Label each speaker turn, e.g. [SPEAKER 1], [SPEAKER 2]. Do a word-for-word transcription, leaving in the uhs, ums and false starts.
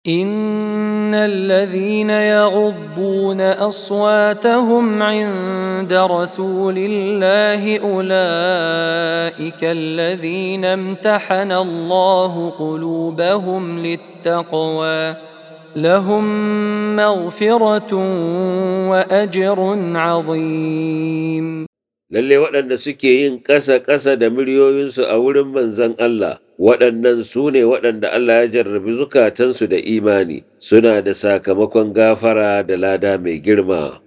[SPEAKER 1] إن الذين يغضون أصواتهم عند رسول الله أولئك الذين امتحن الله قلوبهم للتقوى لهم مغفرة وأجر عظيم.
[SPEAKER 2] Lalle waɗanda suke yin ƙasa-ƙasa da muryoyinsu a wurin manzon Allah, waɗannan su ne waɗanda Allah ya jarrabi zukatansu da imani, suna da sakamakon gafara da lada mai girma.